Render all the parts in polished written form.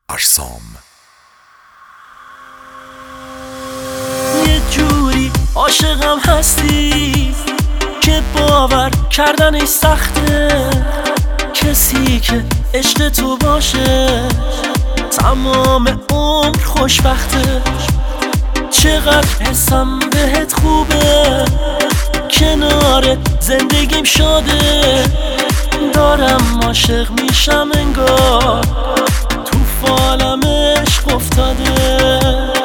اجسام. یه جوری عاشقم هستی که باور کردنش سخته، کسی که عشق تو باشه تمام عمر خوشبخته. چقدر حسم بهت خوبه، کنار زندگیم شده، دارم عاشق میشم انگار تو فالم عشق افتاده.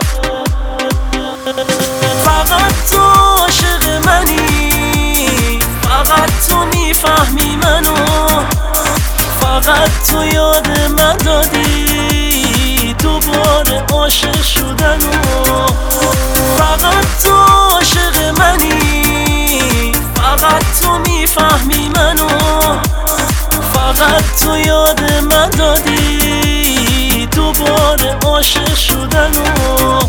فقط تو عاشق منی، فقط تو میفهمی منو، فقط تو یاد من دادی دوباره عاشق شدنو. فقط تو عاشق منی، فقط تو میفهمی منو، فقط تو یاد من دادی دوباره عاشق شدنو.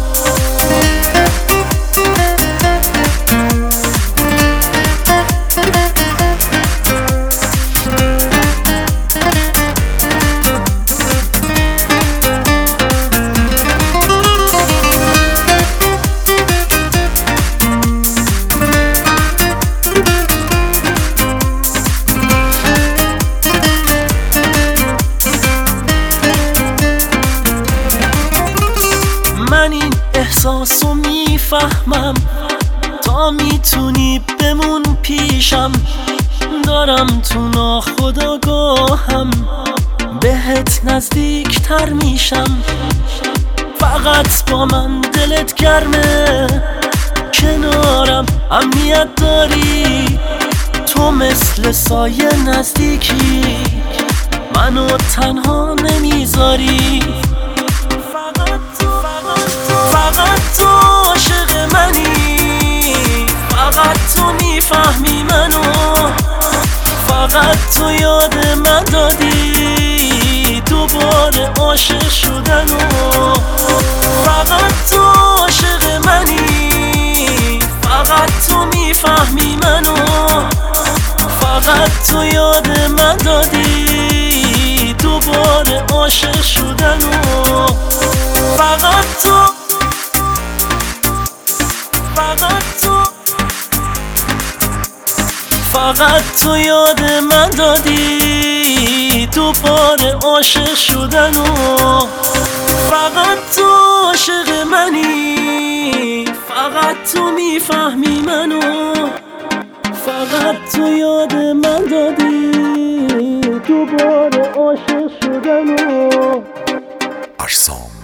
من این احساسو میفهمم، تا میتونی بمون پیشم، دارم تو ناخودآگاهم بهت نزدیکتر میشم. فقط با من دلت گرمه، کنارم امنیت داری، تو مثل سایه نزدیکی، منو تنها نمیذاری. فقط تو عاشق منی، فقط تو میفهمی منو، فقط تو یاد من دادی دوباره عاشق شدنو. فقط تو عاشق منی، فقط تو میفهمی منو، فقط تو یاد من دادی دوباره عاشق شدنو. فقط تو، فقط تو، فقط تو یاد من دادی دوباره عاشق شدنو. فقط تو عاشق منی، فقط تو میفهمی منو، فقط تو یاد من دادی دوباره عاشق شدنو. اجسام.